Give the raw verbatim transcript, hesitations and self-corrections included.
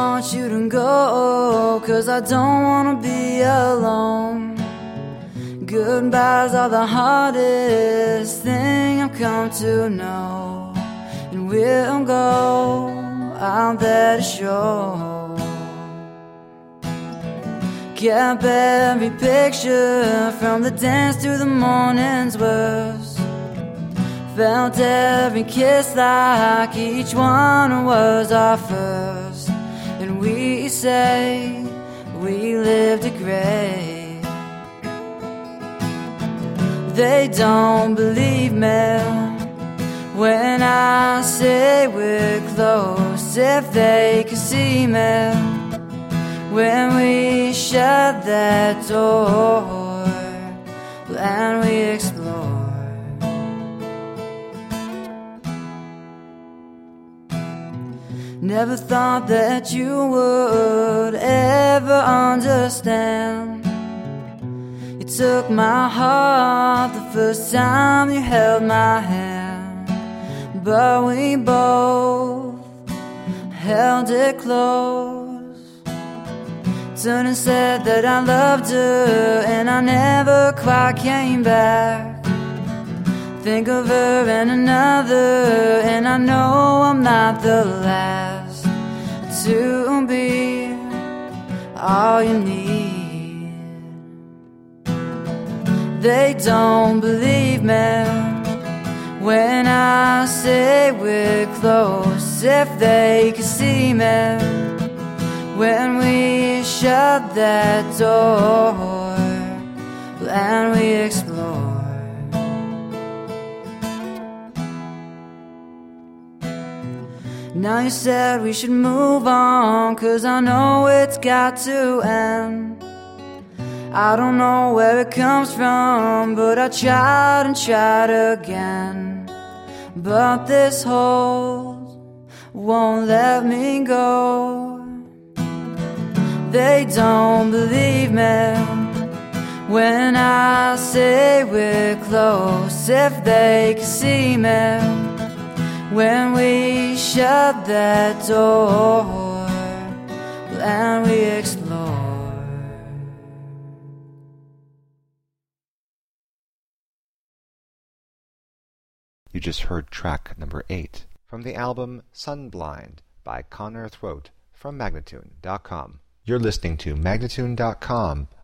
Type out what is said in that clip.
want you to go, 'cause I don't wanna be alone. Goodbyes are the hardest thing I've come to know, and we'll go out there to show. Kept every picture from the dance to the morning's worst. Felt every kiss like each one was our first. And we say we lived it great. They don't believe me when I say we're close. If they could see me when we shut that door and we explore. Never thought that you would ever understand. You took my heart the first time you held my hand, but we both held it close. Turned and said that I loved her, and I never quite came back. Think of her and another, and I know I'm not the last to be all you need. They don't believe me when I say we're close. If they could see me when we shut that door and we explore. Now you said we should move on, 'cause I know it's got to end. I don't know where it comes from, but I tried and tried again. But this hold won't let me go. They don't believe me when I say we're close. If they could see me when we shut that door and we explore. You just heard track number eight from the album Sunblind by Connor Throat from Magnatune dot com. You're listening to Magnatune dot com,